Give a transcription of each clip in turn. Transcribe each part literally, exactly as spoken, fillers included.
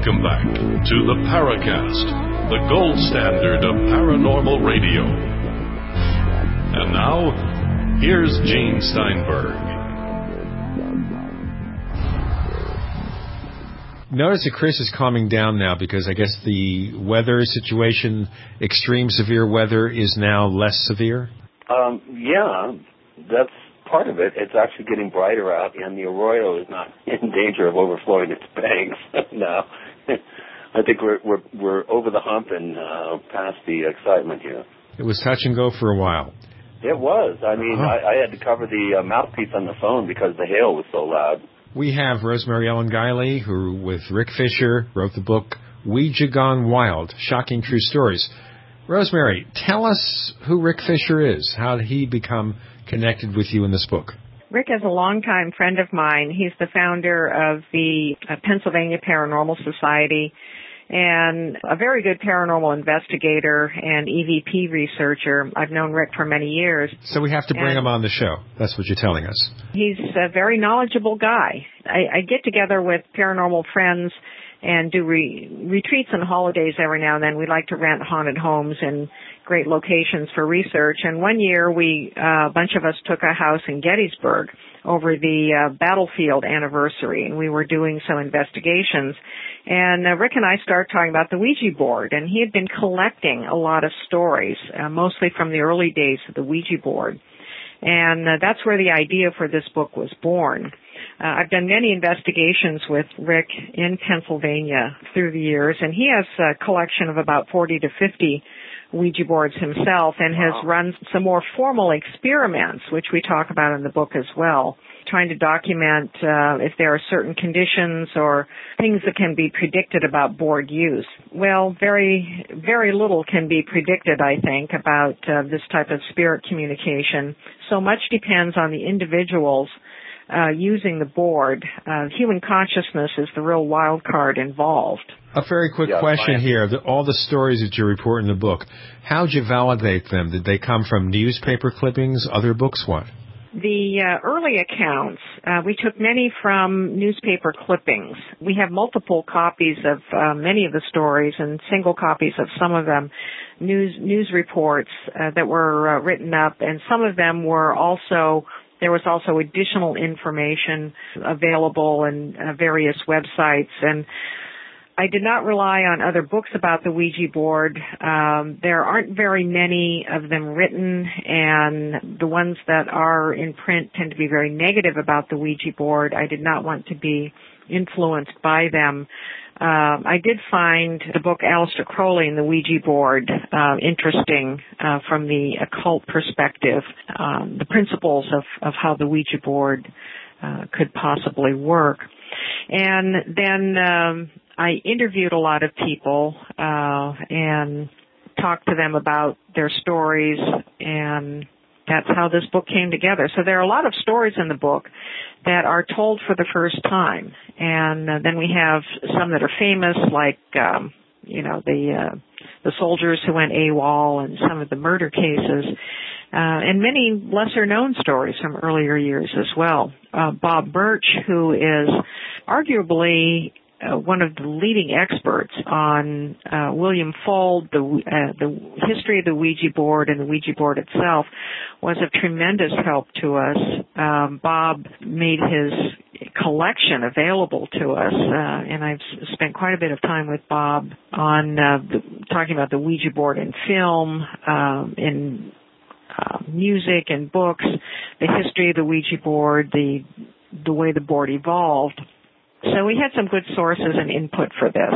Welcome back to the Paracast, the gold standard of paranormal radio. And now, here's Gene Steinberg. Notice that Chris is calming down now because I guess the weather situation, extreme severe weather, is now less severe? Um, yeah, that's part of it. It's actually getting brighter out, and the Arroyo is not in danger of overflowing its banks now. I think we're we're we're over the hump and uh, past the excitement here. It was touch and go for a while. It was. I mean, uh-huh. I, I had to cover the uh, mouthpiece on the phone because the hail was so loud. We have Rosemary Ellen Guiley, who, with Rick Fisher, wrote the book Ouija Gone Wild, Shocking True Stories. Rosemary, tell us who Rick Fisher is. How did he become connected with you in this book? Rick is a longtime friend of mine. He's the founder of the uh, Pennsylvania Paranormal Society and a very good paranormal investigator and E V P researcher. I've known Rick for many years. So we have to bring and him on the show. That's what you're telling us. He's a very knowledgeable guy. I, I get together with paranormal friends and do re- retreats and holidays every now and then. We like to rent haunted homes in great locations for research. And one year, we uh, a bunch of us took a house in Gettysburg over the uh, battlefield anniversary, and we were doing some investigations. And uh, Rick and I started talking about the Ouija board, and he had been collecting a lot of stories, uh, mostly from the early days of the Ouija board. And uh, that's where the idea for this book was born. Uh, I've done many investigations with Rick in Pennsylvania through the years, and he has a collection of about forty to fifty Ouija boards himself and wow. has run some more formal experiments, which we talk about in the book as well, trying to document uh, if there are certain conditions or things that can be predicted about board use. Well, very, very little can be predicted, I think, about uh, this type of spirit communication. So much depends on the individuals uh, using the board. Uh, human consciousness is the real wild card involved. A very quick yeah, question here. The, all the stories that you report in the book, how'd you validate them? Did they come from newspaper clippings, other books, what? The uh, early accounts, uh, we took many from newspaper clippings. We have multiple copies of uh, many of the stories and single copies of some of them, news news reports uh, that were uh, written up, and some of them were also, there was also additional information available in uh, various websites. And I did not rely on other books about the Ouija board. Um, there aren't very many of them written, and the ones that are in print tend to be very negative about the Ouija board. I did not want to be influenced by them. Um, I did find the book Aleister Crowley and the Ouija board uh, interesting uh, from the occult perspective, um, the principles of, of how the Ouija board uh, could possibly work. And then um, I interviewed a lot of people uh, and talked to them about their stories, and that's how this book came together. So there are a lot of stories in the book that are told for the first time, and uh, then we have some that are famous, like um, you know the uh, the soldiers who went AWOL and some of the murder cases, uh, and many lesser-known stories from earlier years as well. Uh, Bob Birch, who is arguably Uh, one of the leading experts on uh, William Fuld, the, uh, the history of the Ouija board and the Ouija board itself, was of tremendous help to us. Um, Bob made his collection available to us, uh, and I've spent quite a bit of time with Bob on uh, the, talking about the Ouija board in film, um, in uh, music and books, the history of the Ouija board, the the way the board evolved. So we had some good sources and input for this.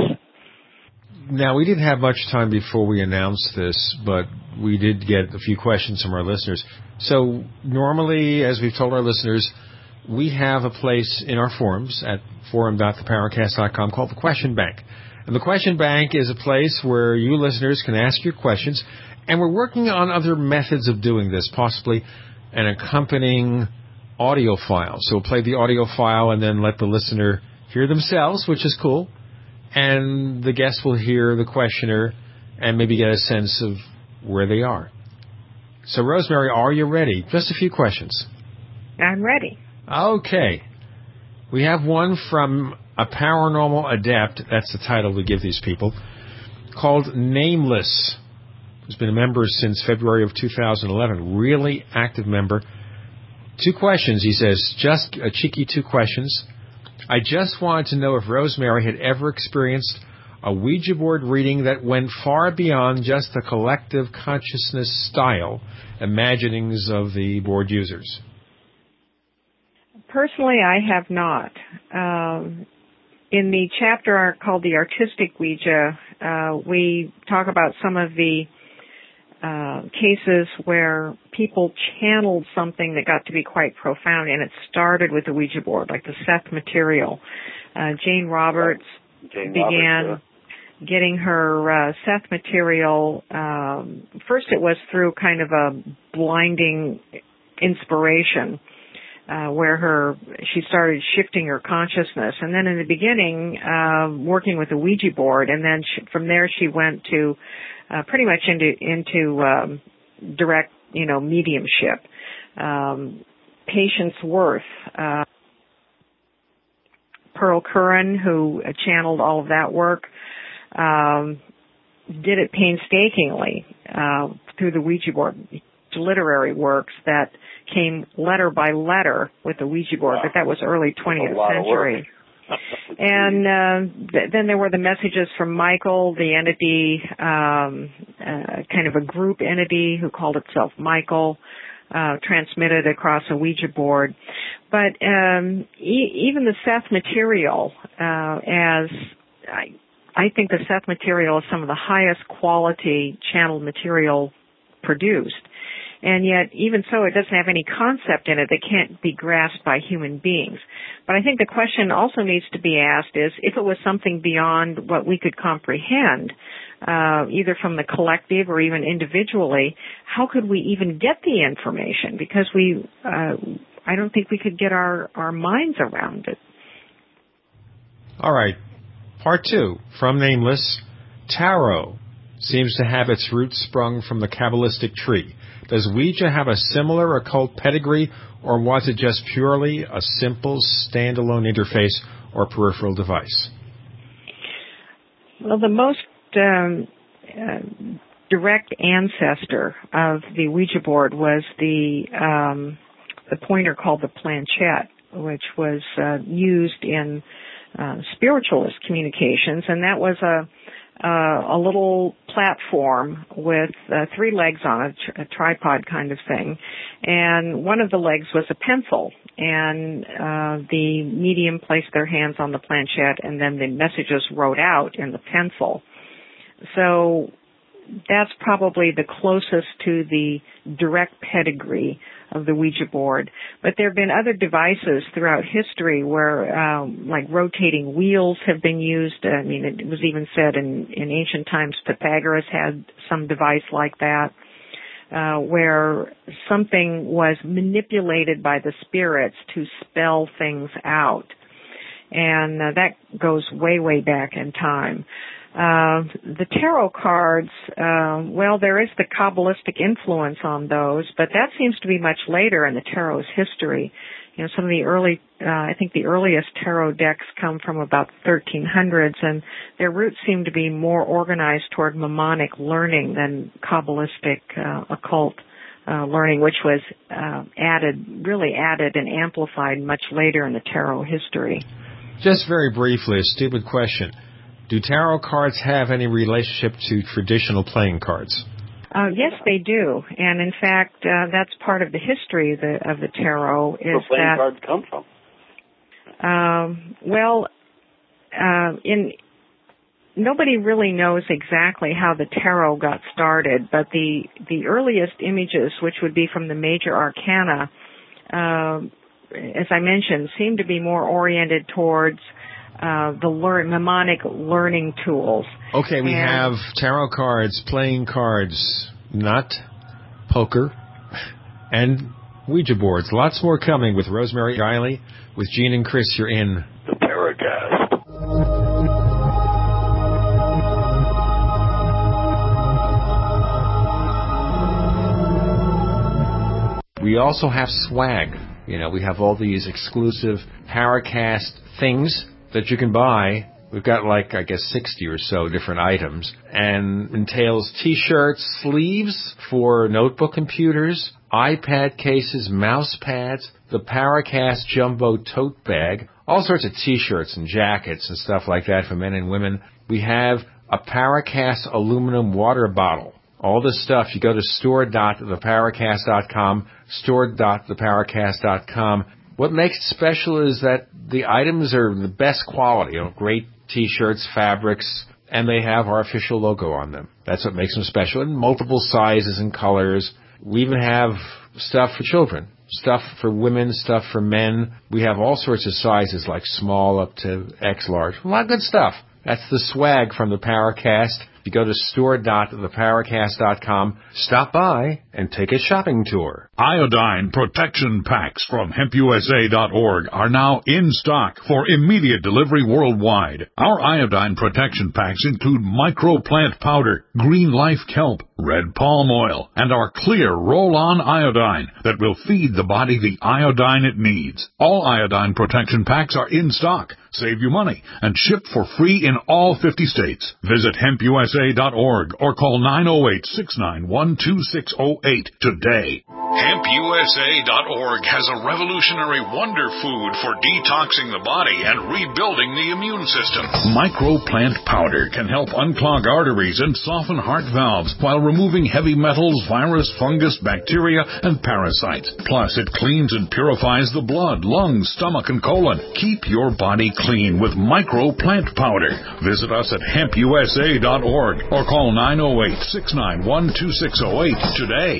Now, we didn't have much time before we announced this, but we did get a few questions from our listeners. So normally, as we've told our listeners, we have a place in our forums at forum dot the paracast dot com called the Question Bank. And the Question Bank is a place where you listeners can ask your questions, and we're working on other methods of doing this, possibly an accompanying audio file. So we'll play the audio file and then let the listener hear themselves, which is cool, and the guest will hear the questioner and maybe get a sense of where they are. So, Rosemary, are you ready? Just a few questions. I'm ready. Okay. We have one from a paranormal adept, that's the title we give these people, called Nameless, who's been a member since February of two thousand eleven, really active member. Two questions, he says, just a cheeky two questions. I just wanted to know if Rosemary had ever experienced a Ouija board reading that went far beyond just the collective consciousness style imaginings of the board users. Personally, I have not. Um, in the chapter called The Artistic Ouija, uh, we talk about some of the uh, cases where people channeled something that got to be quite profound, and it started with the Ouija board, like the Seth material. Uh, Jane Roberts Jane began Roberts, yeah. getting her uh, Seth material. Um, first, it was through kind of a blinding inspiration, uh, where her she started shifting her consciousness, and then in the beginning, uh, working with the Ouija board, and then she, from there she went to uh, pretty much into into um, direct, you know, mediumship. Um, Patience Worth. Uh, Pearl Curran, who channeled all of that work, um, did it painstakingly uh, through the Ouija board, literary works that came letter by letter with the Ouija board, wow. but that was early twentieth century. And uh, th- then there were the messages from Michael, the entity, um, uh, kind of a group entity who called itself Michael, uh, transmitted across a Ouija board. But um, e- even the Seth material, uh, as I, I think the Seth material is some of the highest quality channeled material produced. And yet, even so, it doesn't have any concept in it that can't be grasped by human beings. But I think the question also needs to be asked is, if it was something beyond what we could comprehend, uh, either from the collective or even individually, how could we even get the information? Because we, uh, I don't think we could get our, our minds around it. All right. Part two, from Nameless. Tarot seems to have its roots sprung from the Kabbalistic tree. Does Ouija have a similar occult pedigree, or was it just purely a simple standalone interface or peripheral device? Well, the most um, uh, direct ancestor of the Ouija board was the um, the pointer called the planchette, which was uh, used in uh, spiritualist communications, and that was a Uh, a little platform with uh, three legs on it, a tripod kind of thing, and one of the legs was a pencil, and uh, the medium placed their hands on the planchette, and then the messages wrote out in the pencil. So that's probably the closest to the direct pedigree of the Ouija board. But there have been other devices throughout history where, um, like rotating wheels have been used. I mean, it was even said in, in ancient times Pythagoras had some device like that, uh, where something was manipulated by the spirits to spell things out. And uh, that goes way, way back in time. Uh, the tarot cards, uh, well, there is the Kabbalistic influence on those, but that seems to be much later in the tarot's history. You know, some of the early, uh, I think the earliest tarot decks come from about thirteen hundreds, and their roots seem to be more organized toward mnemonic learning than Kabbalistic uh, occult uh, learning, which was uh, added, really added and amplified much later in the tarot history. Just very briefly, a stupid question. Do tarot cards have any relationship to traditional playing cards? Uh, yes, they do, and in fact, uh, that's part of the history of the, of the tarot. Is Where playing that, cards come from? Um, well, uh, in nobody really knows exactly how the tarot got started, but the the earliest images, which would be from the major arcana, uh, as I mentioned, seem to be more oriented towards Uh, the learn, mnemonic learning tools. Okay, we and, have tarot cards, playing cards, not poker, and Ouija boards. Lots more coming with Rosemary Guiley. With Gene and Chris, you're in the Paracast. We also have swag. You know, we have all these exclusive Paracast things that you can buy. We've got like, I guess, sixty or so different items, and entails T-shirts, sleeves for notebook computers, iPad cases, mouse pads, the Paracast Jumbo Tote Bag, all sorts of T-shirts and jackets and stuff like that for men and women. We have a Paracast aluminum water bottle. All this stuff, you go to store dot the paracast dot com, store dot the paracast dot com. What makes it special is that the items are the best quality, you know, great T-shirts, fabrics, and they have our official logo on them. That's what makes them special, in multiple sizes and colors. We even have stuff for children, stuff for women, stuff for men. We have all sorts of sizes, like small up to X large. A lot of good stuff. That's the swag from the Paracast. You go to store dot the paracast dot com, stop by, and take a shopping tour. Iodine protection packs from hemp U S A dot org are now in stock for immediate delivery worldwide. Our iodine protection packs include microplant powder, green life kelp, red palm oil, and our clear roll-on iodine that will feed the body the iodine it needs. All iodine protection packs are in stock. Save you money and ship for free in all fifty states. Visit hemp U S A dot org or call nine oh eight, six nine one, two six oh eight today. hemp U S A dot org has a revolutionary wonder food for detoxing the body and rebuilding the immune system. Microplant powder can help unclog arteries and soften heart valves while removing heavy metals, virus, fungus, bacteria, and parasites. Plus, it cleans and purifies the blood, lungs, stomach, and colon. Keep your body clean with Microplant powder. Visit us at hemp U S A dot org or call nine oh eight, six nine one, two six oh eight today.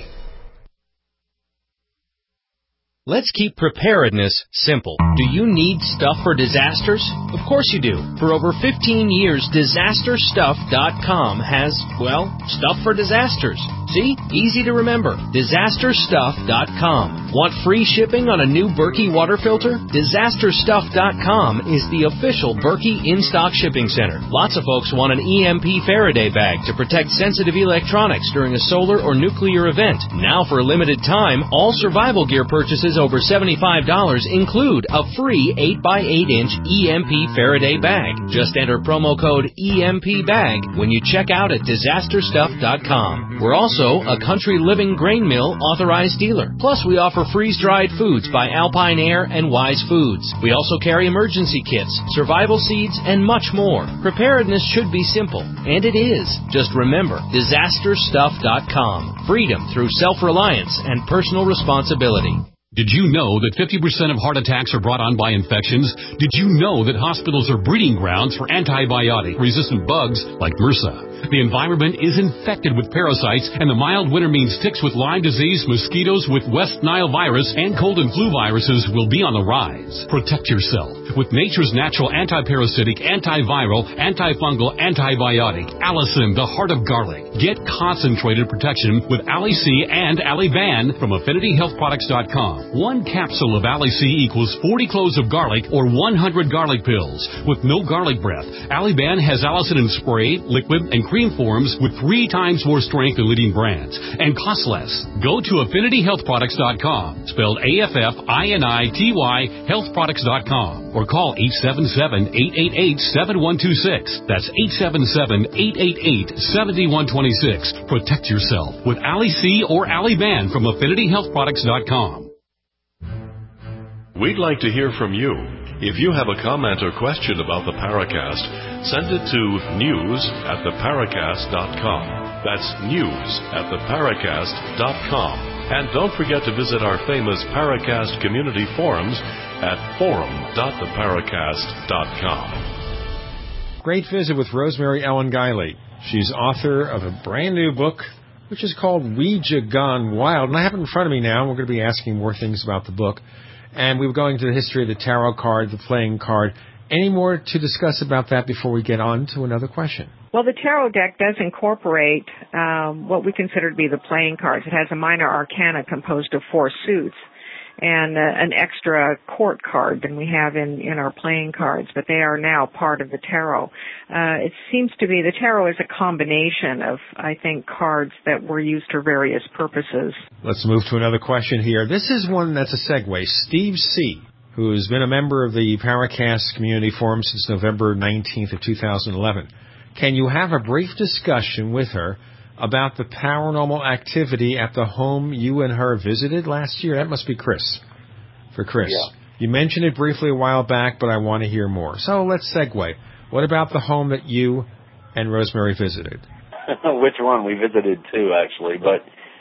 Let's keep preparedness simple. Do you need stuff for disasters? Of course you do. For over fifteen years, disaster stuff dot com has, well, stuff for disasters. See? Easy to remember. disaster stuff dot com. Want free shipping on a new Berkey water filter? disaster stuff dot com is the official Berkey in-stock shipping center. Lots of folks want an E M P Faraday bag to protect sensitive electronics during a solar or nuclear event. Now for a limited time, all survival gear purchases over seventy-five dollars include a free eight by eight inch E M P Faraday bag. Just enter promo code E M P bag when you check out at disaster stuff dot com. We're also a Country Living Grain Mill authorized dealer. Plus, we offer freeze-dried foods by Alpine Air and Wise Foods. We also carry emergency kits, survival seeds, and much more. Preparedness should be simple, and it is. Just remember, disaster stuff dot com. Freedom through self-reliance and personal responsibility. Did you know that fifty percent of heart attacks are brought on by infections? Did you know that hospitals are breeding grounds for antibiotic-resistant bugs like MRSA? The environment is infected with parasites, and the mild winter means ticks with Lyme disease, mosquitoes with West Nile virus, and cold and flu viruses will be on the rise. Protect yourself with nature's natural antiparasitic, antiviral, antifungal, antibiotic, Allison, the heart of garlic. Get concentrated protection with Ali-C and Ali-Ban from affinity health products dot com. One capsule of Ali-C equals forty cloves of garlic or one hundred garlic pills. With no garlic breath, Ali-Ban has Allison in spray, liquid, and cream forms with three times more strength than leading brands and costs less. Go to affinity health products dot com, spelled A F F I N I T Y, health products dot com, or call eight seven seven, eight eight eight, seven one two six. That's eight seven seven, eight eight eight, seven one two six. Protect yourself with Ali-C or Ali-Ban from affinity health products dot com. We'd like to hear from you. If you have a comment or question about the Paracast, send it to news at the paracast dot com. That's news at the paracast dot com. And don't forget to visit our famous Paracast community forums at forum dot the paracast dot com. Great visit with Rosemary Ellen Guiley. She's author of a brand new book, which is called Ouija Gone Wild. And I have it in front of me now. We're going to be asking more things about the book. And we were going to the history of the tarot card, the playing card. Any more to discuss about that before we get on to another question? Well, the tarot deck does incorporate um, what we consider to be the playing cards. It has a minor arcana composed of four suits and uh, an extra court card than we have in, in our playing cards, but they are now part of the tarot. Uh, it seems to be the tarot is a combination of, I think, cards that were used for various purposes. Let's move to another question here. This is one that's a segue. Steve C., who's been a member of the Paracast community forum since November nineteenth of two thousand eleven. Can you have a brief discussion with her about the paranormal activity at the home you and her visited last year? That must be Chris. For Chris. Yeah. You mentioned it briefly a while back, but I want to hear more. So let's segue. What about the home that you and Rosemary visited? Which one? We visited two, actually, but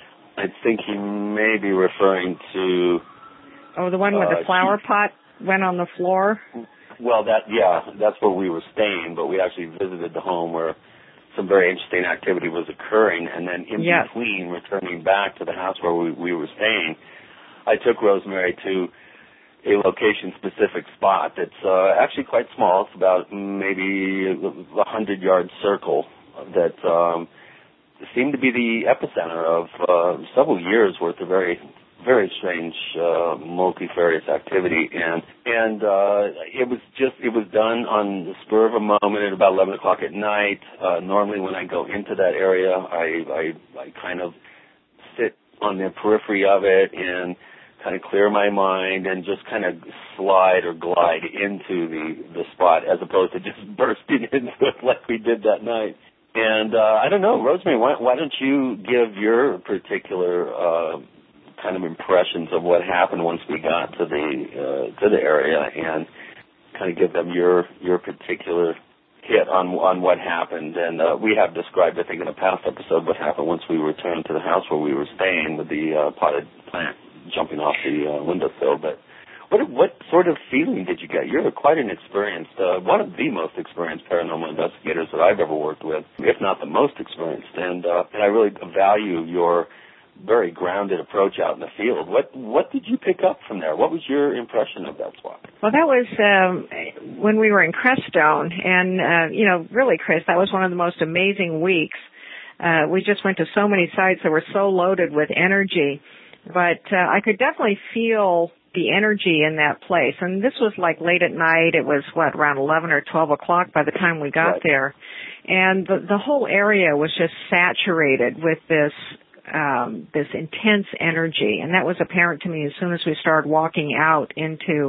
I think he may be referring to... Oh, the one where uh, the flower pot went on the floor? Well, that yeah, that's where we were staying, but we actually visited the home where some very interesting activity was occurring, and then in yes. between returning back to the house where we, we were staying, I took Rosemary to a location-specific spot that's uh, actually quite small. It's about maybe a hundred-yard circle that um, seemed to be the epicenter of uh, several years' worth of very, very strange uh, multifarious activity, and and uh, it was just it was done on the spur of a moment at about eleven o'clock at night. Uh, normally, when I go into that area, I, I I kind of sit on the periphery of it and kind of clear my mind and just kind of slide or glide into the, the spot as opposed to just bursting into it like we did that night. And uh, I don't know, Rosemary, why, why don't you give your particular uh, kind of impressions of what happened once we got to the uh, to the area and kind of give them your your particular hit on on what happened. And uh, we have described, I think, in a past episode what happened once we returned to the house where we were staying with the uh, potted plant jumping off the uh, windowsill. But what what sort of feeling did you get? You're quite an experienced, uh, one of the most experienced paranormal investigators that I've ever worked with, if not the most experienced. And uh, and I really value your very grounded approach out in the field. What what did you pick up from there? What was your impression of that spot? Well, that was um, when we were in Crestone, and uh, you know, really, Chris, that was one of the most amazing weeks. Uh, we just went to so many sites that were so loaded with energy. But uh, I could definitely feel the energy in that place. And this was like late at night. It was, what, around eleven or twelve o'clock by the time we got right. there. And the, the whole area was just saturated with this um, this intense energy. And that was apparent to me as soon as we started walking out into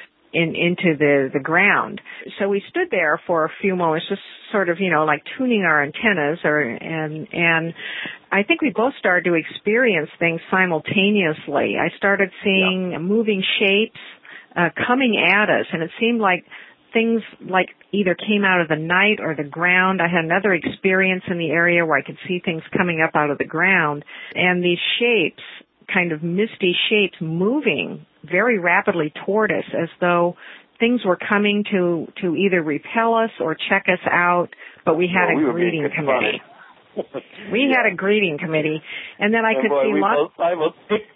in into the, the ground. So we stood there for a few moments, just sort of, you know, like tuning our antennas, or and and I think we both started to experience things simultaneously. I started seeing yeah. moving shapes uh, coming at us, and it seemed like things like either came out of the night or the ground. I had another experience in the area where I could see things coming up out of the ground, and these shapes, kind of misty shapes, moving very rapidly toward us as though things were coming to, to either repel us or check us out, but we had well, a we greeting committee. we yeah. had a greeting committee, and then I oh could boy, see we lots... Both, I will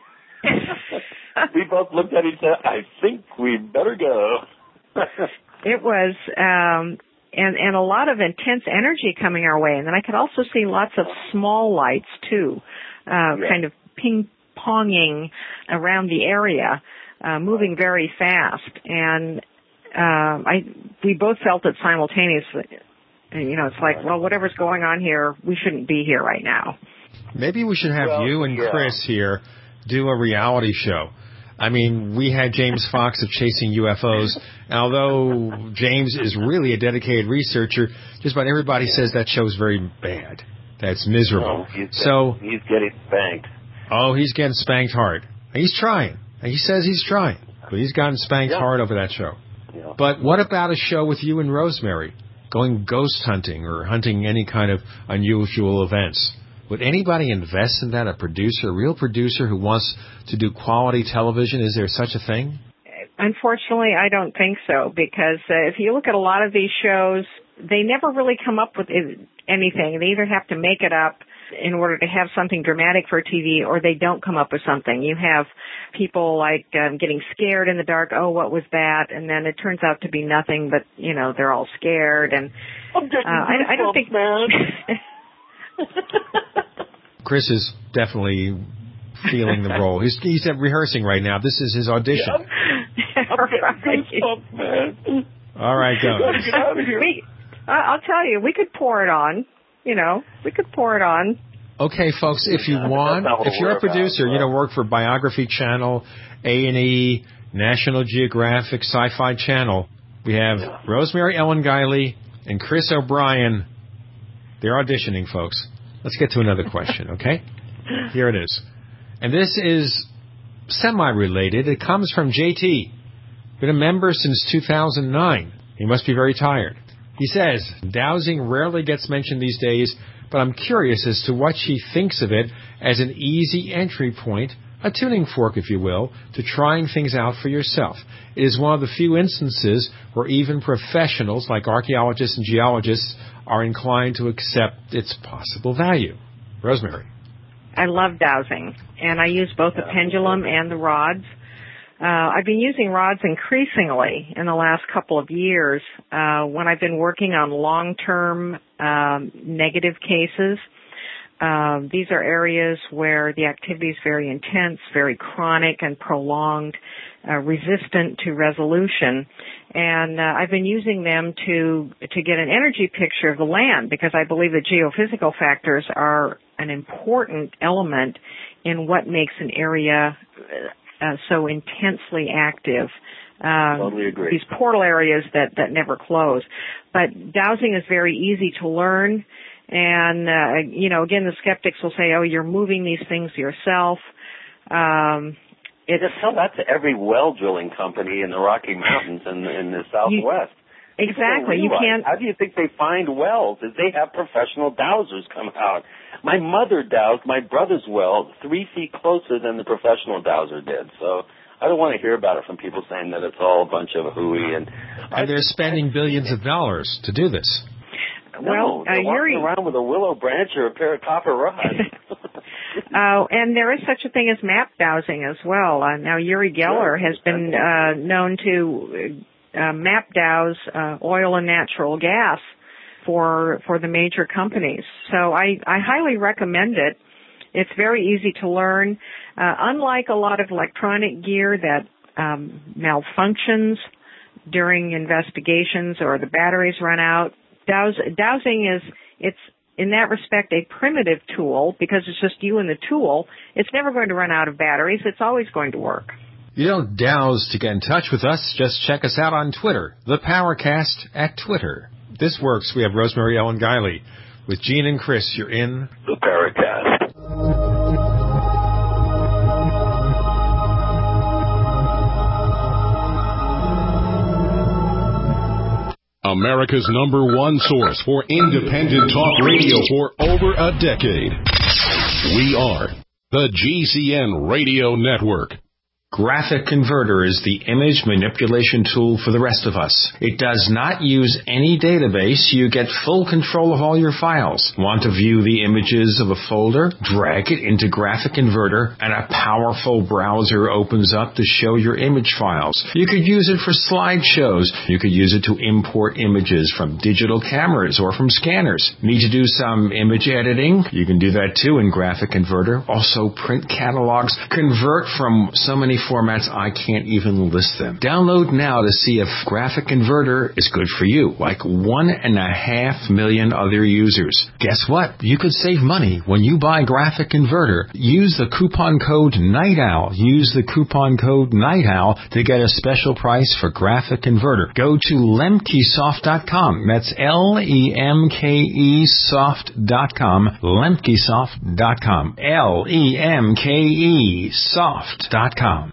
we both looked at each other. I think we better go. It was... um And, and a lot of intense energy coming our way. And then I could also see lots of small lights, too, uh, yeah. kind of ping-ponging around the area, uh, moving very fast. And um, I we both felt it simultaneously. And, you know, it's like, well, whatever's going on here, we shouldn't be here right now. Maybe we should have well, you and yeah. Chris here do a reality show. I mean, we had James Fox of Chasing U F Os, and although James is really a dedicated researcher, just about everybody says that show's very bad. That's miserable. No, he's so getting, he's getting spanked. Oh, he's getting spanked hard. He's trying. He says he's trying, but he's gotten spanked yeah. hard over that show. Yeah. But what about a show with you and Rosemary, going ghost hunting or hunting any kind of unusual events? Would anybody invest in that, a producer, a real producer who wants to do quality television? Is there such a thing? Unfortunately, I don't think so, because uh, if you look at a lot of these shows, they never really come up with anything. They either have to make it up in order to have something dramatic for T V, or they don't come up with something. You have people like um, getting scared in the dark. Oh, what was that? And then it turns out to be nothing, but, you know, they're all scared. And I'm getting uh, I, I don't think... man. Chris is definitely feeling the role. He's he's rehearsing right now. This is his audition. Yeah. I'm getting goosebumps, man. All right, go. Get out of here. We, I'll tell you, we could pour it on. You know, we could pour it on. Okay, folks, if you want, if you're a producer, you know, work for Biography Channel, A and E, National Geographic Sci-Fi Channel. We have Yeah. Rosemary Ellen Guiley and Chris O'Brien. They're auditioning, folks. Let's get to another question, okay? Here it is. And this is semi-related. It comes from J T. Been a member since two thousand nine. He must be very tired. He says, dowsing rarely gets mentioned these days, but I'm curious as to what she thinks of it as an easy entry point, a tuning fork, if you will, to trying things out for yourself. It is one of the few instances where even professionals like archaeologists and geologists are inclined to accept its possible value. Rosemary. I love dowsing, and I use both the pendulum and the rods. Uh, I've been using rods increasingly in the last couple of years uh, when I've been working on long-term um, negative cases. Uh, these are areas where the activity is very intense, very chronic and prolonged, uh, resistant to resolution. And uh, I've been using them to to get an energy picture of the land because I believe that geophysical factors are an important element in what makes an area uh, so intensely active. Um, totally agree. These portal areas that, that never close. But dowsing is very easy to learn. And, uh, you know, again, the skeptics will say, oh, you're moving these things yourself. Um, it just tell that to every well drilling company in the Rocky Mountains and in, in the Southwest. You, exactly. You can't. How do you think they find wells? Is they have professional dowsers come out. My mother dowsed my brother's well three feet closer than the professional dowser did. So I don't want to hear about it from people saying that it's all a bunch of hooey. And, and they're spending billions of dollars to do this. No, well, they're uh, walking Yuri, around with a willow branch or a pair of copper rods. uh, and there is such a thing as map dowsing as well. Uh, now, Uri Geller has been uh, known to uh, map douse uh, oil and natural gas for for the major companies. So I, I highly recommend it. It's very easy to learn. Uh, unlike a lot of electronic gear that um, malfunctions during investigations or the batteries run out, Dows, dowsing is, it's in that respect a primitive tool because it's just you and the tool. It's never going to run out of batteries. It's always going to work. You don't douse to get in touch with us. Just check us out on Twitter, the Powercast at Twitter. This works. We have Rosemary Ellen Guiley. With Gene and Chris, you're in the Paracast. America's number one source for independent talk radio for over a decade. We are the G C N Radio Network. Graphic Converter is the image manipulation tool for the rest of us. It does not use any database. You get full control of all your files. Want to view the images of a folder? Drag it into Graphic Converter and a powerful browser opens up to show your image files. You could use it for slideshows. You could use it to import images from digital cameras or from scanners. Need to do some image editing? You can do that too in Graphic Converter. Also print catalogs. Convert from so many formats I can't even list them. Download now to see if Graphic Converter is good for you, like one and a half million other users. Guess what? You could save money when you buy Graphic Converter. Use the coupon code NIGHTOWL. Use the coupon code NIGHTOWL to get a special price for Graphic Converter. Go to lemkesoft dot com. That's L E M K E soft dot com. lemkesoft dot com. L E M K E soft dot com.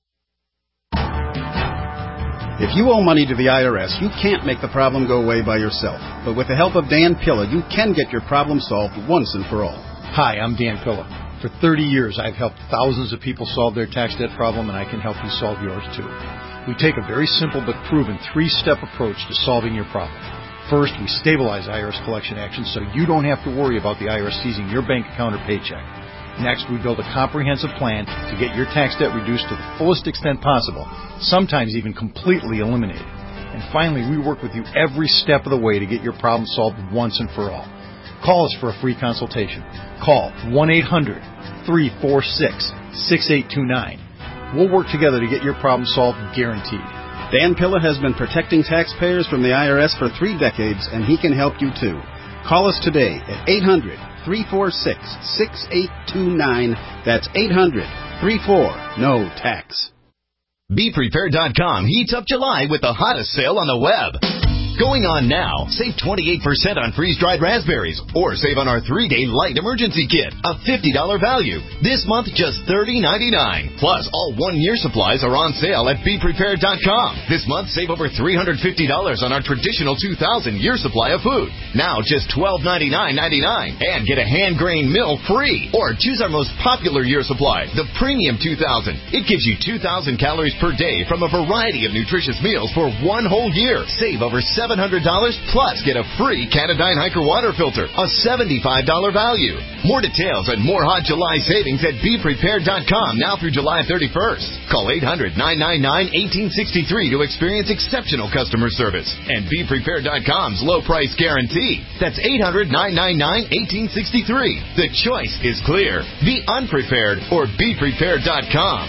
If you owe money to the I R S, you can't make the problem go away by yourself. But with the help of Dan Pilla, you can get your problem solved once and for all. Hi, I'm Dan Pilla. For thirty years, I've helped thousands of people solve their tax debt problem, and I can help you solve yours too. We take a very simple but proven three-step approach to solving your problem. First, we stabilize I R S collection actions so you don't have to worry about the I R S seizing your bank account or paycheck. Next, we build a comprehensive plan to get your tax debt reduced to the fullest extent possible, sometimes even completely eliminated. And finally, we work with you every step of the way to get your problem solved once and for all. Call us for a free consultation. Call one eight hundred, three four six, six eight two nine. We'll work together to get your problem solved, guaranteed. Dan Pilla has been protecting taxpayers from the I R S for three decades, and he can help you too. Call us today at eight hundred, three four six, six eight two nine. That's eight hundred, three four, N O tax. Be Prepared dot com heats up July with the hottest sale on the web. Going on now. Save twenty-eight percent on freeze-dried raspberries, or save on our three-day light emergency kit, a fifty dollars value. This month, just thirty ninety-nine. Plus, all one-year supplies are on sale at Be Prepared dot com. This month, save over three hundred fifty dollars on our traditional two thousand year supply of food. Now, just twelve ninety-nine ninety-nine. And get a hand-grained mill free. Or choose our most popular year supply, the Premium two thousand. It gives you two thousand calories per day from a variety of nutritious meals for one whole year. Save over seven hundred dollars, plus get a free Canadyne Hiker water filter, a seventy-five dollars value. More details and more hot July savings at Be Prepared dot com now through July thirty-first. Call eight hundred nine nine nine one eight six three to experience exceptional customer service and Be Prepared dot com's low price guarantee. That's eight hundred nine nine nine one eight six three. The choice is clear. Be unprepared or Be Prepared dot com.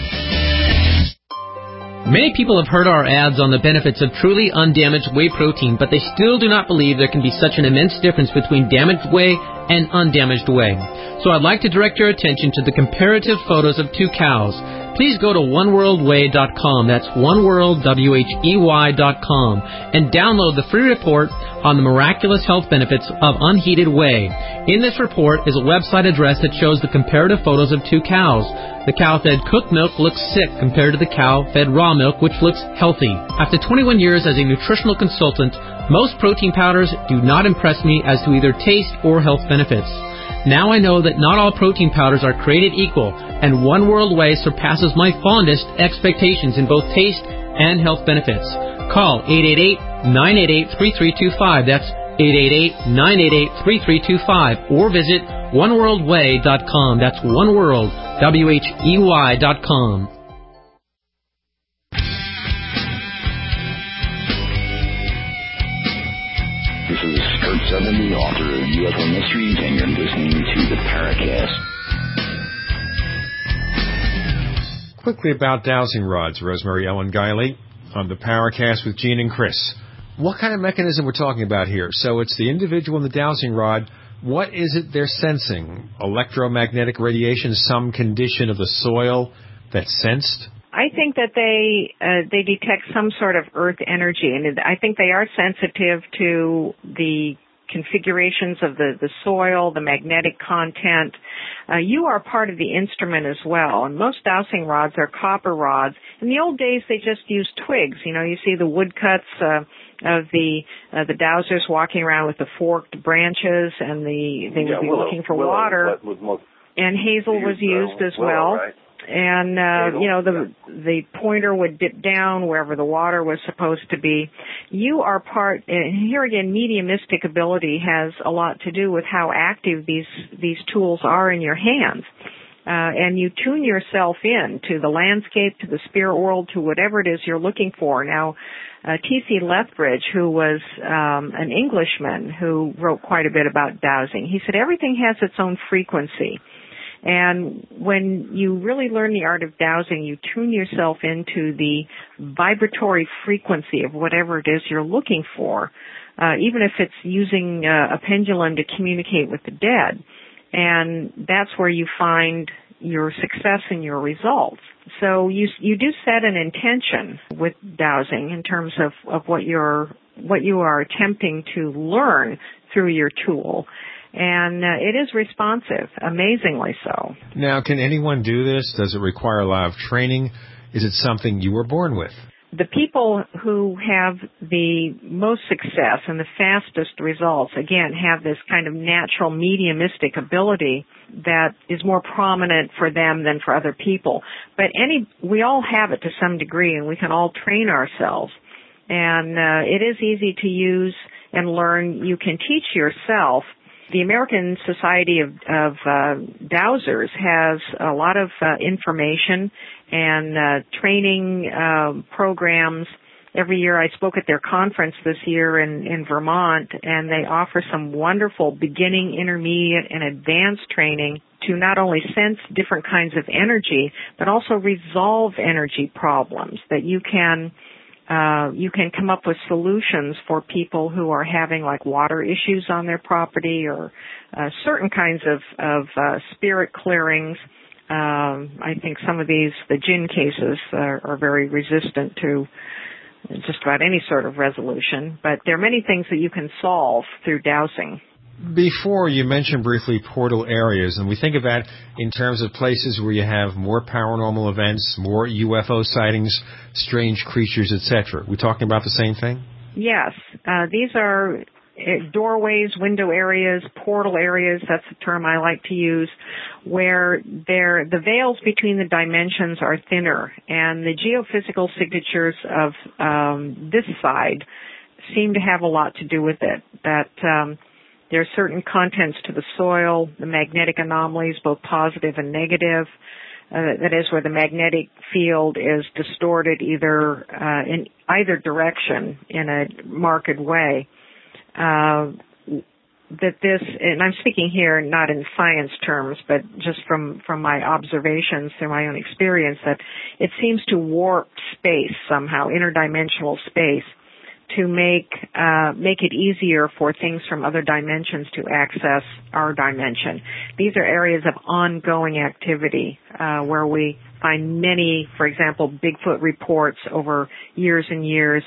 Many people have heard our ads on the benefits of truly undamaged whey protein, but they still do not believe there can be such an immense difference between damaged whey and undamaged whey. So I'd like to direct your attention to the comparative photos of two cows. Please go to one world whey dot com, that's one world whey dot com, and download the free report on the miraculous health benefits of unheated whey. In this report is a website address that shows the comparative photos of two cows. The cow-fed cooked milk looks sick compared to the cow-fed raw milk, which looks healthy. After twenty-one years as a nutritional consultant, most protein powders do not impress me as to either taste or health benefits. Now I know that not all protein powders are created equal, and One World Whey surpasses my fondest expectations in both taste and health benefits. Call eight eight eight, nine eight eight, three three two five. That's eight eight eight, nine eight eight, three three two five. Or visit one world whey dot com. That's one world whey dot com. This is Kurt Sutherland, the author of U F O Mysteries, and you're listening to the Paracast. Quickly about dowsing rods, Rosemary Ellen Guiley on the Paracast with Gene and Chris. What kind of mechanism we're talking about here? So it's the individual in the dowsing rod. What is it they're sensing? Electromagnetic radiation, some condition of the soil that's sensed? I think that they uh, they detect some sort of earth energy, and I think they are sensitive to the configurations of the, the soil, the magnetic content. Uh, you are part of the instrument as well, and most dowsing rods are copper rods. In the old days, they just used twigs. You know, you see the woodcuts uh, of the uh, the dowsers walking around with the forked branches, and the they yeah, would be willow, looking for willow, water. Was most and hazel was used as willow, well. Right? And, uh, you know, the the pointer would dip down wherever the water was supposed to be. You are part, and here again, mediumistic ability has a lot to do with how active these, these tools are in your hands. Uh, and you tune yourself in to the landscape, to the spirit world, to whatever it is you're looking for. Now, uh, T C Lethbridge, who was um, an Englishman who wrote quite a bit about dowsing, he said everything has its own frequency. And when you really learn the art of dowsing, you tune yourself into the vibratory frequency of whatever it is you're looking for, uh, even if it's using uh, a pendulum to communicate with the dead. And that's where you find your success and your results. So you you do set an intention with dowsing in terms of, of what you're what you are attempting to learn through your tool. And uh, it is responsive, amazingly so. Now, can anyone do this? Does it require a lot of training? Is it something you were born with? The people who have the most success and the fastest results, again, have this kind of natural mediumistic ability that is more prominent for them than for other people. But any, we all have it to some degree, and we can all train ourselves. And uh, it is easy to use and learn. You can teach yourself. The American Society of, of uh, Dowsers has a lot of uh, information and uh, training uh, programs. Every year I spoke at their conference this year in, in Vermont, and they offer some wonderful beginning, intermediate, and advanced training to not only sense different kinds of energy, but also resolve energy problems that you can Uh, you can come up with solutions for people who are having like water issues on their property or uh, certain kinds of, of uh, spirit clearings. Um, I think some of these, the gin cases, are, are very resistant to just about any sort of resolution. But there are many things that you can solve through dowsing. Before, you mentioned briefly portal areas, and we think of that in terms of places where you have more paranormal events, more U F O sightings, strange creatures, et cetera. We talking about the same thing? Yes. Uh, these are doorways, window areas, portal areas, that's the term I like to use, where there the veils between the dimensions are thinner, and the geophysical signatures of um, this side seem to have a lot to do with it. That um, there are certain contents to the soil, the magnetic anomalies, both positive and negative. Uh, that is, where the magnetic field is distorted either uh, in either direction in a marked way. Uh, that this, and I'm speaking here not in science terms, but just from, from my observations through my own experience, that it seems to warp space somehow, interdimensional space, to make uh, make it easier for things from other dimensions to access our dimension. These are areas of ongoing activity uh, where we find many, for example, Bigfoot reports over years and years,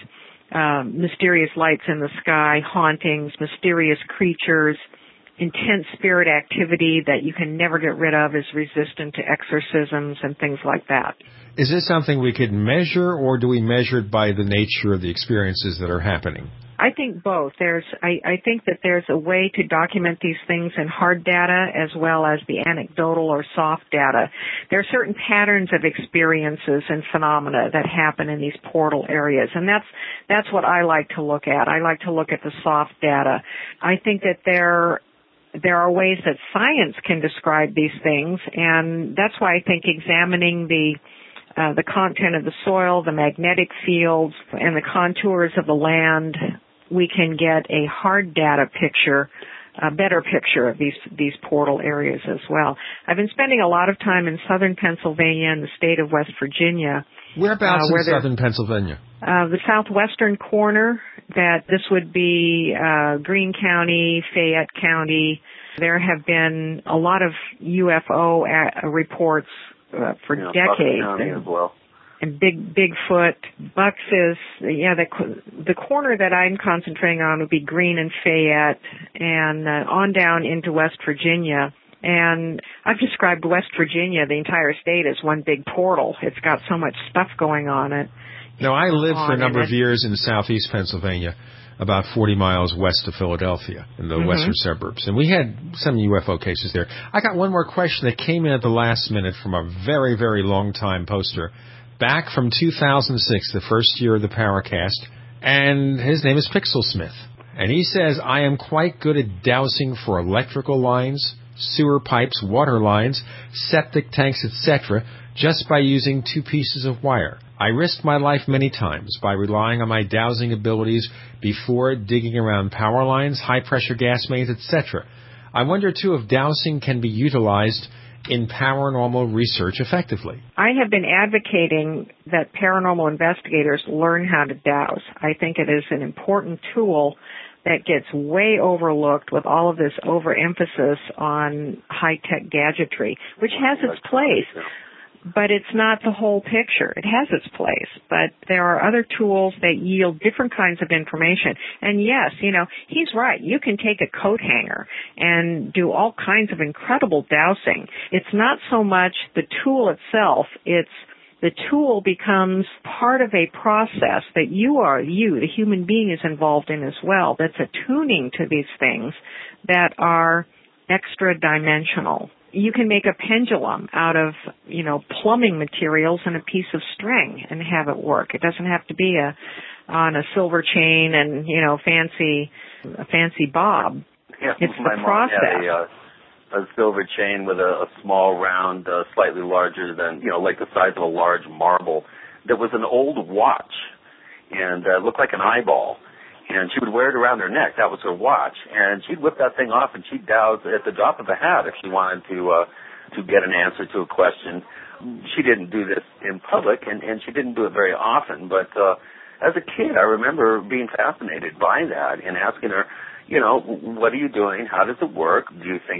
um, mysterious lights in the sky, hauntings, mysterious creatures, intense spirit activity that you can never get rid of, is resistant to exorcisms and things like that. Is this something we could measure, or do we measure it by the nature of the experiences that are happening? I think both. There's, I, I think that there's a way to document these things in hard data as well as the anecdotal or soft data. There are certain patterns of experiences and phenomena that happen in these portal areas, and that's that's what I like to look at. I like to look at the soft data. I think that there there are ways that science can describe these things, and that's why I think examining the uh, the content of the soil, the magnetic fields, and the contours of the land, we can get a hard data picture, a better picture of these these portal areas as well. I've been spending a lot of time in southern Pennsylvania and the state of West Virginia. Whereabouts uh, where in southern Pennsylvania? Uh, the southwestern corner, that this would be uh, Greene County, Fayette County. There have been a lot of U F O a- reports uh, for yeah, decades. Bucks County as well. And big Bigfoot. Bucks is, yeah, the the corner that I'm concentrating on would be Greene and Fayette, and uh, on down into West Virginia. And I've described West Virginia, the entire state, as one big portal. It's got so much stuff going on it. Now, I lived for a number it. of years in southeast Pennsylvania, about forty miles west of Philadelphia, in the mm-hmm. western suburbs. And we had some U F O cases there. I got one more question that came in at the last minute from a very, very long-time poster, back from two thousand six, the first year of the Paracast, and his name is Pixel Smith. And he says, I am quite good at dowsing for electrical lines, sewer pipes, water lines, septic tanks, et cetera, just by using two pieces of wire. I risked my life many times by relying on my dowsing abilities before digging around power lines, high-pressure gas mains, et cetera. I wonder, too, if dowsing can be utilized in paranormal research effectively. I have been advocating that paranormal investigators learn how to douse. I think it is an important tool that gets way overlooked with all of this overemphasis on high-tech gadgetry, which has its place. But it's not the whole picture. It has its place. But there are other tools that yield different kinds of information. And yes, you know, he's right. You can take a coat hanger and do all kinds of incredible dowsing. It's not so much the tool itself. It's the tool becomes part of a process that you are, you, the human being, is involved in as well. That's attuning to these things that are extra dimensional. You can make a pendulum out of, you know, plumbing materials and a piece of string and have it work. It doesn't have to be a on a silver chain and, you know, fancy a fancy bob. Yeah, it's my the mom process. had a, uh, a silver chain with a, a small round, uh, slightly larger than, you know, like the size of a large marble. That was an old watch, and uh, looked like an eyeball. And she would wear it around her neck. That was her watch. And she'd whip that thing off, and she'd douse at the drop of a hat if she wanted to uh, to get an answer to a question. She didn't do this in public, and, and she didn't do it very often. But uh, as a kid, I remember being fascinated by that and asking her, you know, what are you doing? How does it work? Do you think it's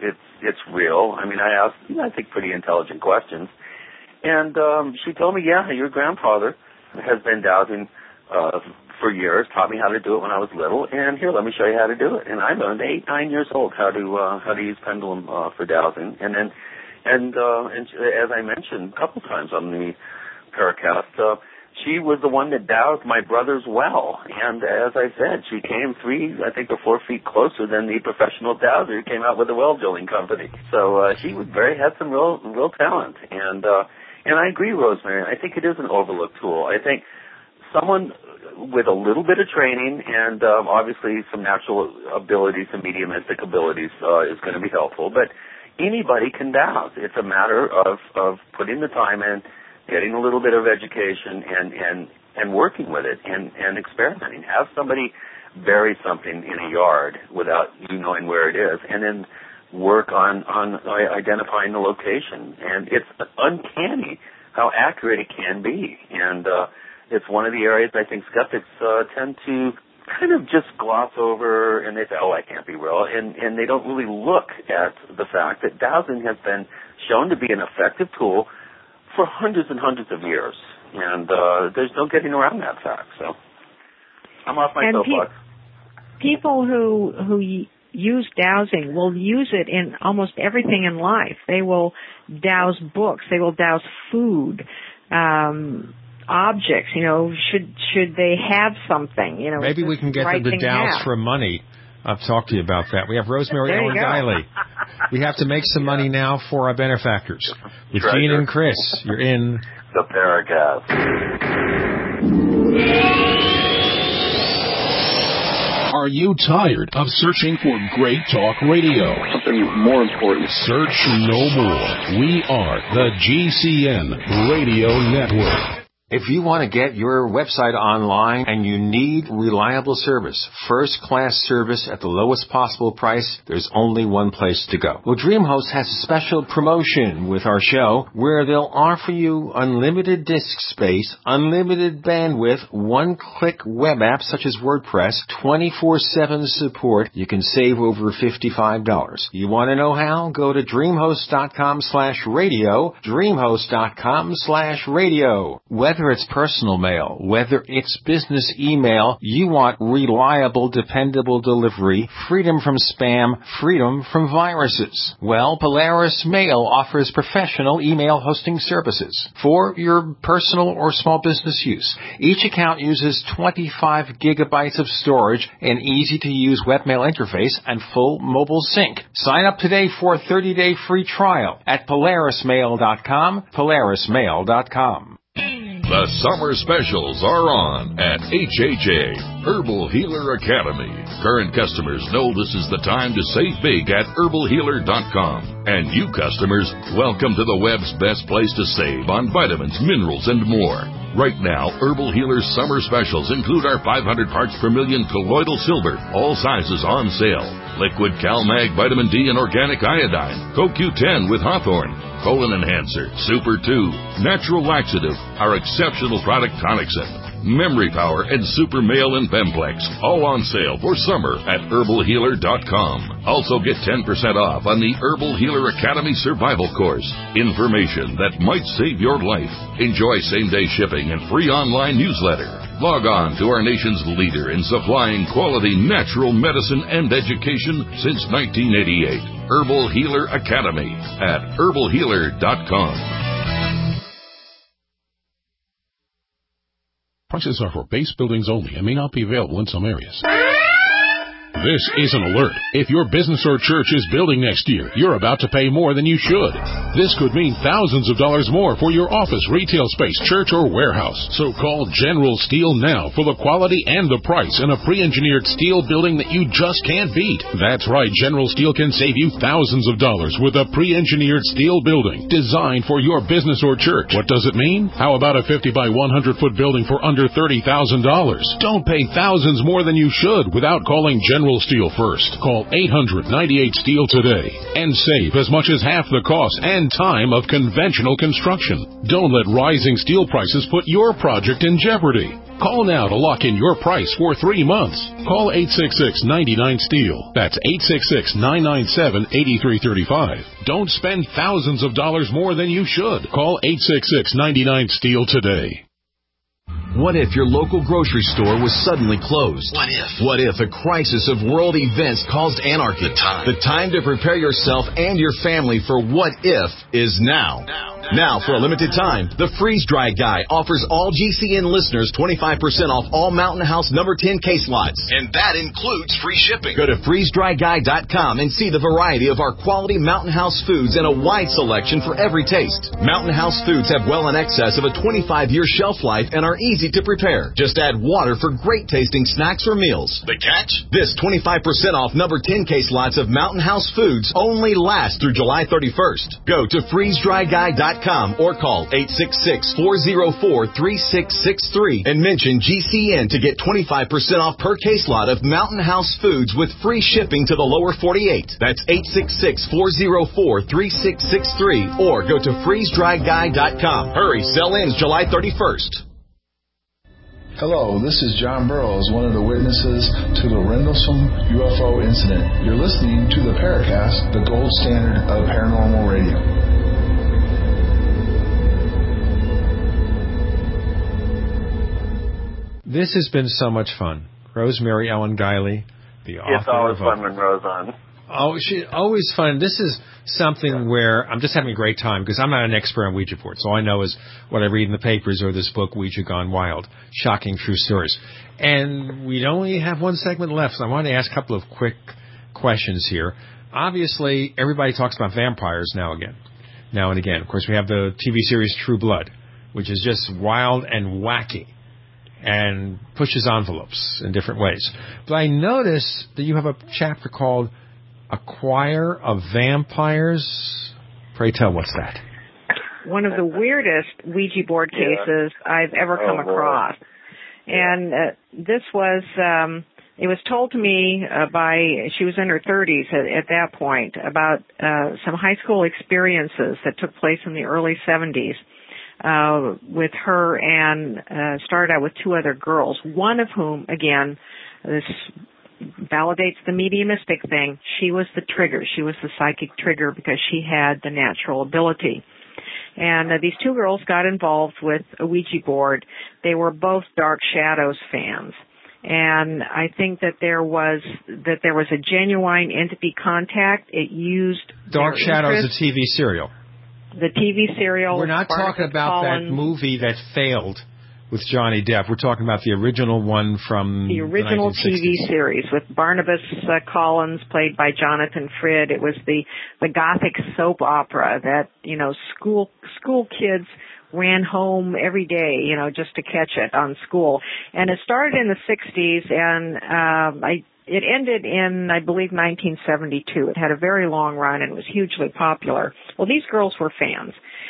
it's it's real. I mean, I asked, I think, pretty intelligent questions. And um, she told me, yeah, your grandfather has been dowsing uh, for years, taught me how to do it when I was little, and here, let me show you how to do it. And I learned at eight, nine years old how to uh, how to use pendulum uh, for dowsing. And then, and, uh, and as I mentioned a couple times on the Paracast, uh, she was the one that dowsed my brother's well. And as I said, she came three, I think, or four feet closer than the professional dowser who came out with a well drilling company. So uh, she was very had some real real talent. And uh, and I agree, Rosemary. I think it is an overlooked tool. I think someone with a little bit of training and um, obviously some natural abilities, some mediumistic abilities uh, is going to be helpful. But anybody can douse. It's a matter of, of putting the time in, getting a little bit of education, and, and, and working with it and, and experimenting. Have somebody bury something in a yard without you knowing where it is, and then work on, on identifying the location. And it's uncanny how accurate it can be. And uh, it's one of the areas I think skeptics uh, tend to kind of just gloss over, and they say, oh, that can't be real. And, and they don't really look at the fact that dowsing has been shown to be an effective tool for hundreds and hundreds of years. And uh, there's no getting around that fact. So I'm off my soapbox. Pe- people who who use dowsing will use it in almost everything in life. They will douse books. They will douse food. Um objects, you know, should should they have something, you know. Maybe we can get right them to douse for money. I'll talk to you about that. We have Rosemary Ellen Guiley. We have to make some yeah. money now for our benefactors. With Treasure. Gene and Chris, you're in the Paracast. Are you tired of searching for great talk radio? Something more important. Search no more. We are the G C N Radio Network. If you want to get your website online and you need reliable service, first-class service at the lowest possible price, there's only one place to go. Well, DreamHost has a special promotion with our show where they'll offer you unlimited disk space, unlimited bandwidth, one-click web apps such as WordPress, twenty-four seven support. You can save over fifty-five dollars. You want to know how? Go to DreamHost.com slash radio, DreamHost.com slash radio. Whether it's personal mail, whether it's business email, you want reliable, dependable delivery, freedom from spam, freedom from viruses. Well, Polaris Mail offers professional email hosting services for your personal or small business use. Each account uses twenty-five gigabytes of storage, an easy-to-use webmail interface, and full mobile sync. Sign up today for a thirty-day free trial at Polaris Mail dot com, Polaris Mail dot com. The summer specials are on at H H A, Herbal Healer Academy. Current customers know this is the time to save big at herbal healer dot com. And you customers, welcome to the web's best place to save on vitamins, minerals, and more. Right now, Herbal Healer's summer specials include our five hundred parts per million colloidal silver, all sizes on sale. Liquid CalMag Vitamin D and Organic Iodine, Co Q ten with Hawthorne, Colon Enhancer, Super two, Natural Laxative, our exceptional product Tonicsip, Memory Power, and Super Male and Bemplex, all on sale for summer at herbal healer dot com. Also get ten percent off on the Herbal Healer Academy Survival Course. Information that might save your life. Enjoy same-day shipping and free online newsletter. Log on to our nation's leader in supplying quality natural medicine and education since nineteen eighty-eight. Herbal Healer Academy at herbal healer dot com. Prices are for base buildings only and may not be available in some areas. This is an alert. If your business or church is building next year, you're about to pay more than you should. This could mean thousands of dollars more for your office, retail space, church, or warehouse. So call General Steel now for the quality and the price in a pre-engineered steel building that you just can't beat. That's right, General Steel can save you thousands of dollars with a pre-engineered steel building designed for your business or church. What does it mean? How about a fifty by one hundred foot building for under thirty thousand dollars? Don't pay thousands more than you should without calling General Federal Steel first. Call eight hundred ninety-eight steel today and save as much as half the cost and time of conventional construction. Don't let rising steel prices put your project in jeopardy. Call now to lock in your price for three months. Call eight six six, nine nine, STEEL. That's eight six six, nine nine seven, eight three three five. Don't spend thousands of dollars more than you should. Call eight six six, nine nine, STEEL today. What if your local grocery store was suddenly closed? What if? What if a crisis of world events caused anarchy? The time. The time to prepare yourself and your family for what if is now. Now. Now, for a limited time, the Freeze Dry Guy offers all G C N listeners twenty-five percent off all Mountain House number ten case lots. And that includes free shipping. Go to freeze dry guy dot com and see the variety of our quality Mountain House foods and a wide selection for every taste. Mountain House foods have well in excess of a twenty-five year shelf life and are easy to prepare. Just add water for great tasting snacks or meals. The catch? This twenty-five percent off number ten case lots of Mountain House foods only last through July thirty-first. Go to freeze dry guy dot com or call eight six six, four zero four, three six six three and mention G C N to get twenty-five percent off per case lot of Mountain House foods with free shipping to the lower forty-eight. That's eight six six, four zero four, three six six three or go to freeze dry guy dot com. Hurry, sell ends July thirty-first. Hello, this is John Burroughs, one of the witnesses to the Rendlesham U F O incident. You're listening to the Paracast, the gold standard of paranormal radio. This has been so much fun. Rosemary Ellen Guiley, the author It's always of fun when Rose on. Oh, she always fun. This is something yeah. where I'm just having a great time because I'm not an expert on Ouija boards. All I know is what I read in the papers or this book, Ouija Gone Wild, Shocking True Stories. And we only have one segment left, so I want to ask a couple of quick questions here. Obviously, everybody talks about vampires now again, now and again. Of course, we have the T V series True Blood, which is just wild and wacky and pushes envelopes in different ways. But I notice that you have a chapter called A Choir of Vampires. Pray tell, what's that? One of the weirdest Ouija board cases yeah. I've ever come oh, across. And uh, this was, um, it was told to me uh, by, she was in her thirties at, at that point, about uh, some high school experiences that took place in the early seventies. Uh, with her and uh, started out with two other girls, one of whom, again, this validates the mediumistic thing, she was the trigger. She was the psychic trigger because she had the natural ability. And uh, these two girls got involved with a Ouija board. They were both Dark Shadows fans. And I think that there was that there was a genuine entity contact. It used Dark Shadows, a T V serial. The T V serial. We're not Barnabas talking about Collins. That movie that failed with Johnny Depp. We're talking about the original one from the original the T V series with Barnabas uh, Collins, played by Jonathan Frid. It was the the gothic soap opera that, you know, school school kids ran home every day, you know, just to catch it on school. And it started in the sixties, and um, I. It ended in, I believe, nineteen seventy-two. It had a very long run and was hugely popular. Well, these girls were fans.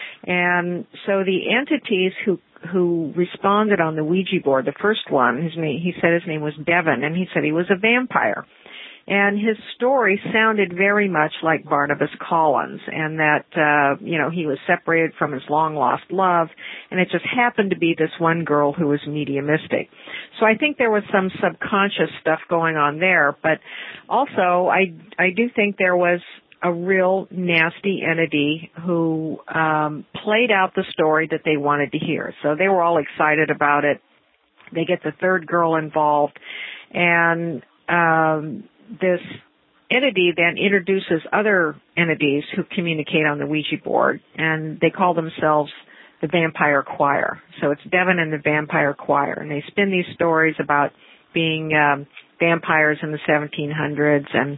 And so the entities who who responded on the Ouija board, the first one, his name, he said his name was Devin, and he said he was a vampire. And his story sounded very much like Barnabas Collins, and that, uh, you know, he was separated from his long-lost love, and it just happened to be this one girl who was mediumistic. So I think there was some subconscious stuff going on there, but also I, I do think there was a real nasty entity who um, played out the story that they wanted to hear. So they were all excited about it. They get the third girl involved, and um, this entity then introduces other entities who communicate on the Ouija board, and they call themselves the Vampire Choir. So it's Devin and the Vampire Choir, and they spin these stories about being um, vampires in the seventeen hundreds, and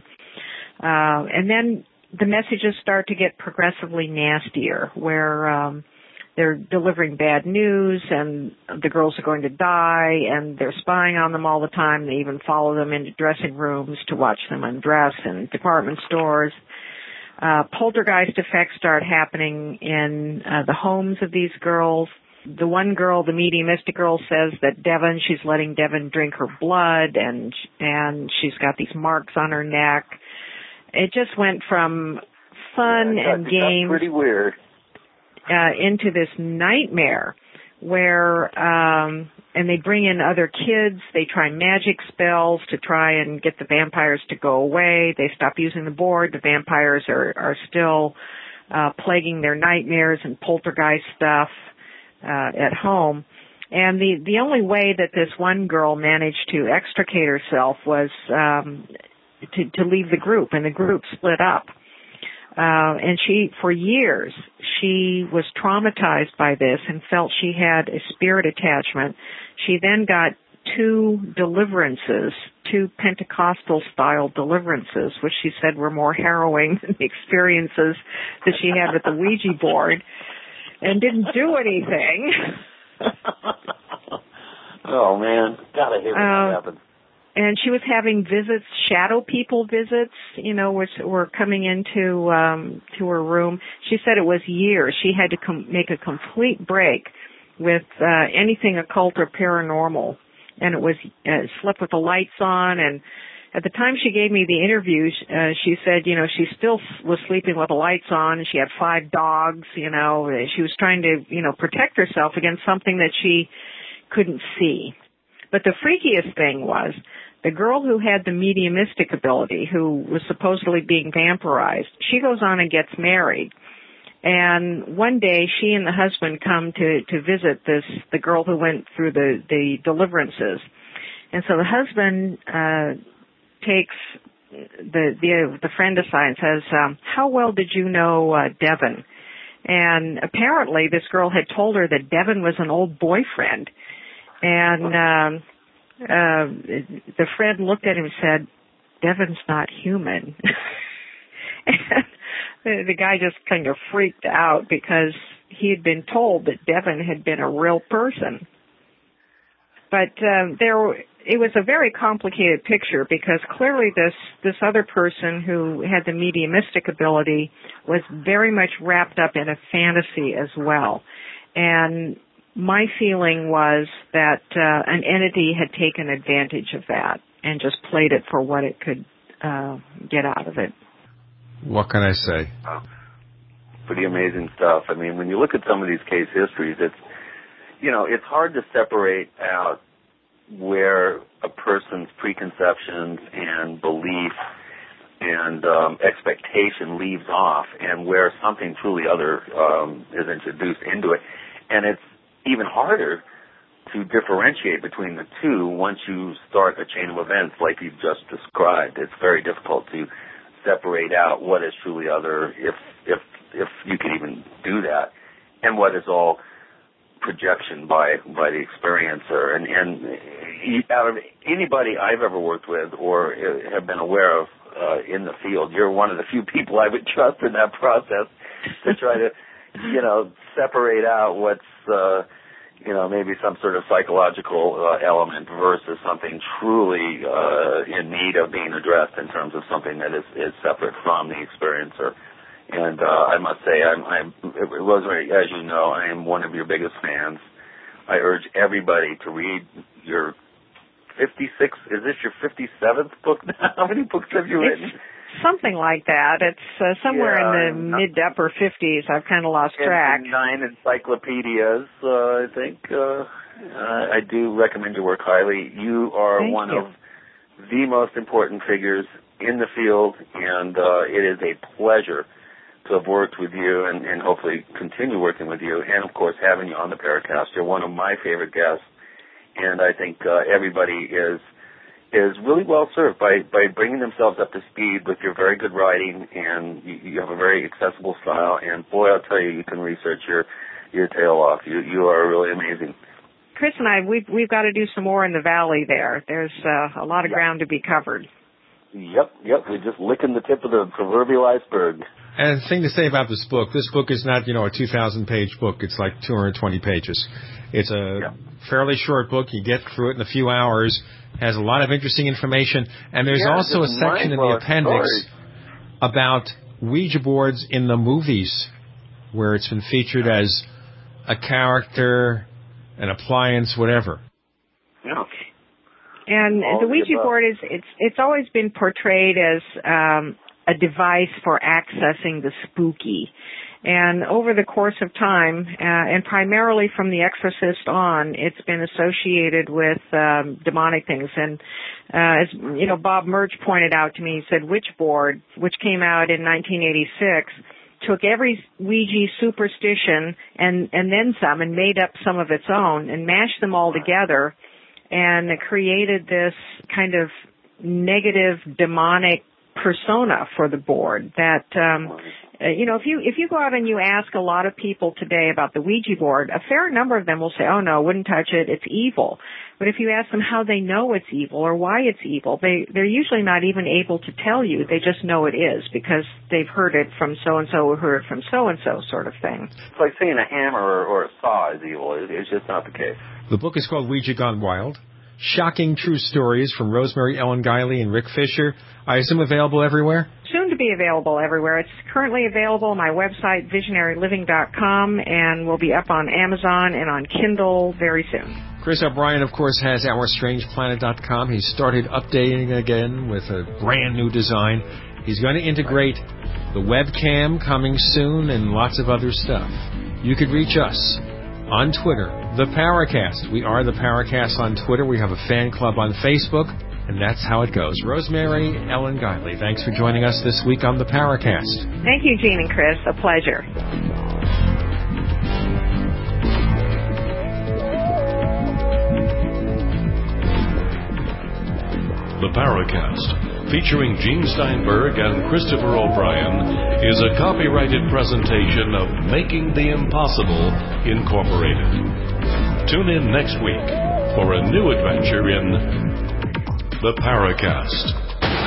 uh, and then the messages start to get progressively nastier, where um, they're delivering bad news, and the girls are going to die, and they're spying on them all the time. They even follow them into dressing rooms to watch them undress in department stores. Uh, poltergeist effects start happening in uh, the homes of these girls. the one girl, the mediumistic girl, says that Devin, she's letting Devin drink her blood, and and she's got these marks on her neck. It just went from fun yeah, and that's, games that's pretty weird. Uh, into this nightmare where, um, and they bring in other kids. They try magic spells to try and get the vampires to go away. They stop using the board. The vampires are, are still uh, plaguing their nightmares and poltergeist stuff uh, at home. And the, the only way that this one girl managed to extricate herself was um, to, to leave the group, and the group split up. Uh, and she, for years, she was traumatized by this and felt she had a spirit attachment. She then got two deliverances, two Pentecostal-style deliverances, which she said were more harrowing than the experiences that she had with the Ouija board, and didn't do anything. Oh, man. God, I hate when uh, that happens. And she was having visits, shadow people visits, you know, which were coming into um, to her room. She said it was years. She had to com- make a complete break with uh, anything occult or paranormal, and it was uh, slept with the lights on. And at the time she gave me the interview, uh, she said, you know, she still was sleeping with the lights on, and she had five dogs. You know, she was trying to, you know, protect herself against something that she couldn't see. But the freakiest thing was, the girl who had the mediumistic ability, who was supposedly being vampirized, she goes on and gets married. And one day, she and the husband come to, to visit this, the girl who went through the, the deliverances. And so the husband, uh, takes the, the, the friend aside and says, um, how well did you know, uh, Devin? And apparently this girl had told her that Devin was an old boyfriend. And, um, Uh, the friend looked at him and said, Devin's not human. And the guy just kind of freaked out because he had been told that Devin had been a real person. But um, there, it was a very complicated picture because clearly this, this other person who had the mediumistic ability was very much wrapped up in a fantasy as well. And my feeling was that uh, an entity had taken advantage of that and just played it for what it could uh, get out of it. What can I say? Oh, pretty amazing stuff. I mean, when you look at some of these case histories, it's, you know, it's hard to separate out where a person's preconceptions and belief and um, expectation leaves off and where something truly other um, is introduced into it. And it's even harder to differentiate between the two once you start a chain of events like you've just described. It's very difficult to separate out what is truly other, if if if you can even do that, and what is all projection by by the experiencer. And and out of anybody I've ever worked with or have been aware of uh, in the field, you're one of the few people I would trust in that process to try to, you know, separate out what's uh, you know, maybe some sort of psychological uh, element versus something truly uh, in need of being addressed in terms of something that is, is separate from the experiencer. And uh, I must say, I'm, I'm, Rosemary, as you know, I am one of your biggest fans. I urge everybody to read your fifty-sixth, is this your fifty-seventh book now? How many books have you written? It's something like that. It's uh, somewhere yeah, in the mid to upper fifties. I've kind of lost track. Nine encyclopedias, uh, I think. Uh, I do recommend your work highly. You are Thank one you. of the most important figures in the field, and uh, it is a pleasure to have worked with you and, and hopefully continue working with you, and, of course, having you on the Paracast. You're one of my favorite guests, and I think uh, everybody is is really well served by, by bringing themselves up to speed with your very good writing, and you, you have a very accessible style, and, boy, I'll tell you, you can research your, your tail off. You, you are really amazing. Chris and I, we've, we've got to do some more in the valley there. There's uh, a lot of yep. ground to be covered. Yep, yep. We're just licking the tip of the proverbial iceberg. And the thing to say about this book, this book is not, you know, a two thousand page book. It's like two hundred twenty pages. It's a yeah. fairly short book. You get through it in a few hours. Has a lot of interesting information. And there's yeah, also a section in the appendix stories. about Ouija boards in the movies, where it's been featured as a character, an appliance, whatever. Yeah. And All the of the Ouija above. board is it's it's always been portrayed as um, a device for accessing the spooky. And over the course of time, uh, and primarily from The Exorcist on, it's been associated with um, demonic things. And uh, as you know, Bob Murch pointed out to me, he said Witchboard, which came out in nineteen eighty-six, took every Ouija superstition and and then some, and made up some of its own, and mashed them all together, and created this kind of negative demonic persona for the board that um uh, you know if you if you go out and you ask a lot of people today about the Ouija board, a fair number of them will say, oh no, wouldn't touch it, it's evil. But if you ask them how they know it's evil or why it's evil, they they're usually not even able to tell you. They just know it is because they've heard it from so and so or heard it from so and so, sort of thing. It's like saying a hammer or, or a saw is evil. It, it's just not the case. The book is called Ouija Gone Wild. Shocking true stories from Rosemary Ellen Guiley and Rick Fisher. I assume available everywhere? Soon to be available everywhere. It's currently available on my website, visionary living dot com, and will be up on Amazon and on Kindle very soon. Chris O'Brien, of course, has our strange planet dot com. He's started updating again with a brand new design. He's going to integrate the webcam coming soon and lots of other stuff. You could reach us on Twitter, The Paracast. We are The Paracast on Twitter. We have a fan club on Facebook, and that's how it goes. Rosemary Ellen Guiley, thanks for joining us this week on The Paracast. Thank you, Gene and Chris. A pleasure. The Paracast, featuring Gene Steinberg and Christopher O'Brien, is a copyrighted presentation of Making the Impossible, Incorporated. Tune in next week for a new adventure in The Paracast.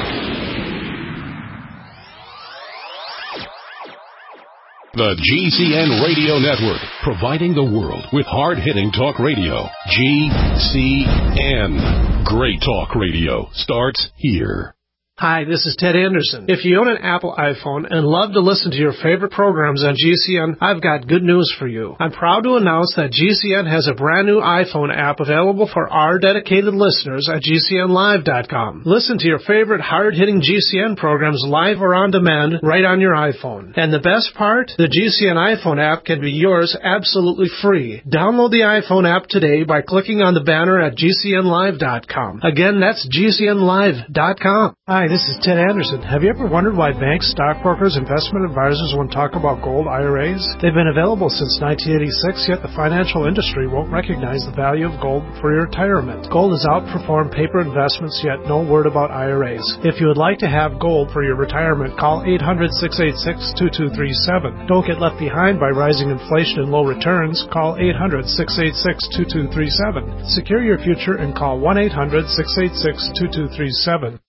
The G C N Radio Network, providing the world with hard-hitting talk radio. G C N. Great talk radio starts here. Hi, this is Ted Anderson. If you own an Apple iPhone and love to listen to your favorite programs on G C N, I've got good news for you. I'm proud to announce that G C N has a brand new iPhone app available for our dedicated listeners at G C N live dot com. Listen to your favorite hard-hitting G C N programs live or on demand right on your iPhone. And the best part? The G C N iPhone app can be yours absolutely free. Download the iPhone app today by clicking on the banner at G C N live dot com. Again, that's G C N live dot com. Hi, this is Ted Anderson. Have you ever wondered why banks, stockbrokers, investment advisors won't talk about gold I R As? They've been available since nineteen eighty-six, yet the financial industry won't recognize the value of gold for your retirement. Gold has outperformed paper investments, yet no word about I R As. If you would like to have gold for your retirement, call eight hundred, six eight six, two two three seven. Don't get left behind by rising inflation and low returns. Call eight hundred, six eight six, two two three seven. Secure your future and call one eight hundred, six eight six, two two three seven.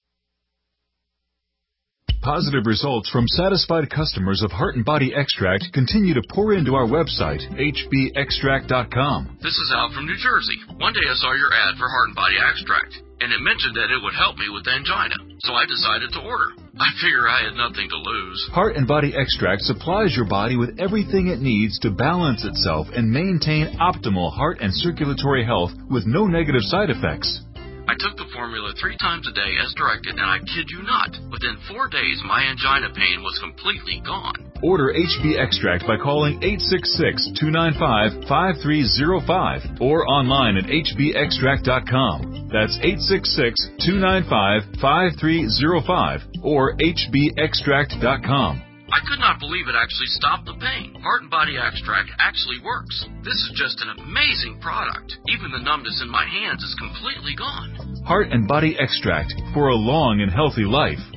Positive results from satisfied customers of Heart and Body Extract continue to pour into our website, H B extract dot com. This is Al from New Jersey. One day I saw your ad for Heart and Body Extract, and it mentioned that it would help me with angina, so I decided to order. I figure I had nothing to lose. Heart and Body Extract supplies your body with everything it needs to balance itself and maintain optimal heart and circulatory health with no negative side effects. I took the formula three times a day as directed, and I kid you not, within four days my angina pain was completely gone. Order H B Extract by calling eight six six, two nine five, five three zero five or online at H B extract dot com. That's eight six six, two nine five, five three zero five or H B extract dot com. I could not believe it actually stopped the pain. Heart and Body Extract actually works. This is just an amazing product. Even the numbness in my hands is completely gone. Heart and Body Extract for a long and healthy life.